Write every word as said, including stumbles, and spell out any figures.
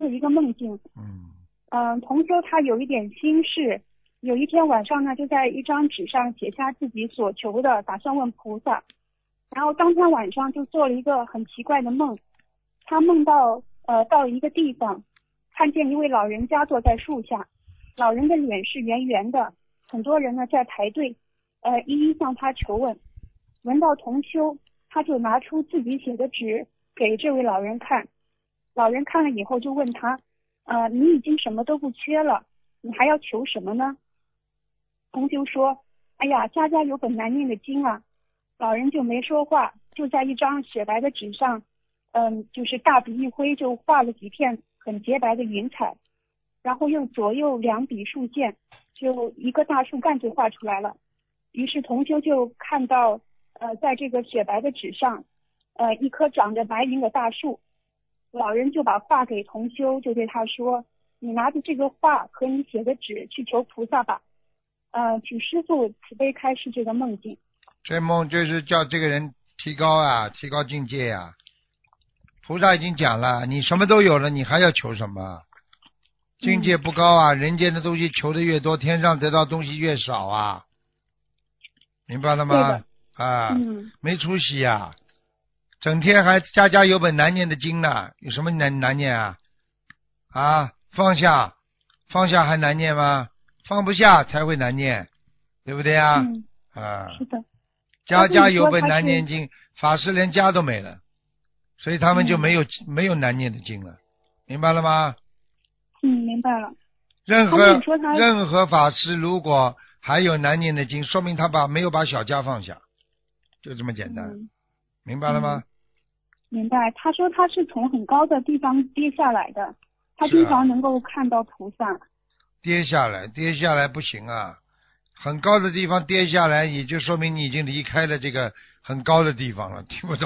次一个梦境。 嗯嗯，同修他有一点心事，有一天晚上呢，就在一张纸上写下自己所求的，打算问菩萨。然后当天晚上就做了一个很奇怪的梦，他梦到呃到了一个地方，看见一位老人家坐在树下，老人的脸是圆圆的，很多人呢在排队，呃一一向他求问。闻到同修，他就拿出自己写的纸给这位老人看，老人看了以后就问他，呃你已经什么都不缺了，你还要求什么呢？同修说，哎呀，家家有本难念的经啊。老人就没说话，就在一张雪白的纸上，嗯，就是大笔一挥就画了几片很洁白的云彩，然后用左右两笔竖线，就一个大树干就画出来了。于是同修就看到，呃，在这个雪白的纸上，呃，一棵长着白云的大树。老人就把画给同修，就对他说：“你拿着这个画和你写的纸去求菩萨吧，呃，请师父慈悲开示这个梦境。” 这梦就是叫这个人提高啊，提高境界啊。菩萨已经讲了，你什么都有了，你还要求什么？境界不高啊，人间的东西求的越多，天上得到东西越少啊，明白了吗？啊， 嗯， 没出息呀、整天还家家有本难念的经呢，有什么难难念啊？啊，放下，放下还难念吗？放不下才会难念，对不对啊？ 嗯， 啊， 是的。 家家有本他是难念经，法师连家都没了，所以他们就没有、 嗯、 没有难念的经了，明白了吗？ 嗯，明白了。 任他跟何你说他任何法师如果还有难念的经，说明他把没有把小家放下，就这么简单， 嗯明白了吗？ 嗯，明白。他说他是从很高的地方跌下来的，他是啊经常能够看到菩萨。 跌下来，跌下来不行啊！很高的地方跌下来，也就说明你已经离开了这个很高的地方了，听不懂。